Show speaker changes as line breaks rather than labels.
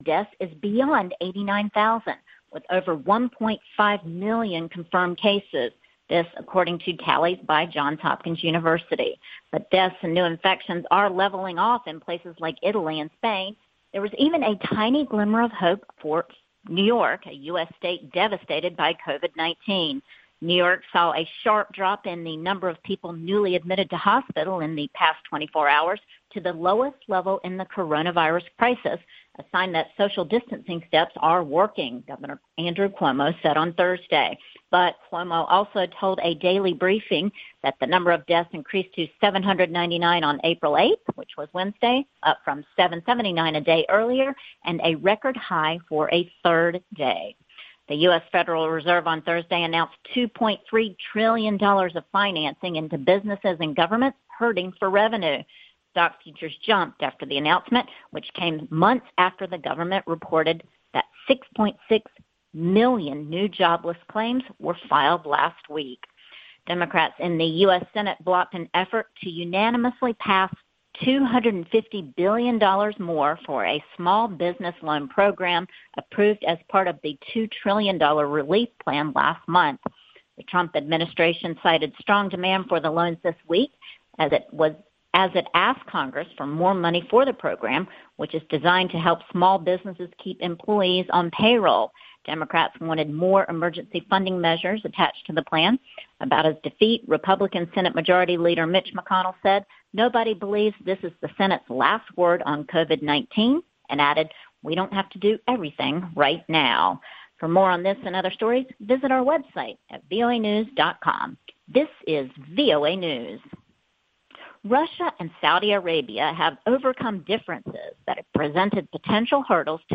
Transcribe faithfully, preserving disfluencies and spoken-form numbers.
deaths is beyond eighty-nine thousand, with over one point five million confirmed cases. This, according to tallies by Johns Hopkins University. But deaths and new infections are leveling off in places like Italy and Spain. There was even a tiny glimmer of hope for New York, a U S state devastated by COVID nineteen. New York saw a sharp drop in the number of people newly admitted to hospital in the past twenty-four hours to the lowest level in the coronavirus crisis, a sign that social distancing steps are working, Governor Andrew Cuomo said on Thursday. But Cuomo also told a daily briefing that the number of deaths increased to seven hundred ninety-nine on April eighth, which was Wednesday, up from seven hundred seventy-nine a day earlier, and a record high for a third day. The U S Federal Reserve on Thursday announced two point three trillion dollars of financing into businesses and governments hurting for revenue. Stock futures jumped after the announcement, which came months after the government reported that six point six million new jobless claims were filed last week. Democrats in the U S Senate blocked an effort to unanimously pass two hundred fifty billion dollars more for a small business loan program approved as part of the two trillion dollars relief plan last month. The Trump administration cited strong demand for the loans this week as it was as it asked Congress for more money for the program, which is designed to help small businesses keep employees on payroll. Democrats wanted more emergency funding measures attached to the plan. About his defeat, Republican Senate Majority Leader Mitch McConnell said, "Nobody believes this is the Senate's last word on COVID nineteen, and added, "We don't have to do everything right now." For more on this and other stories, visit our website at V O A news dot com. This is V O A News. Russia and Saudi Arabia have overcome differences that have presented potential hurdles to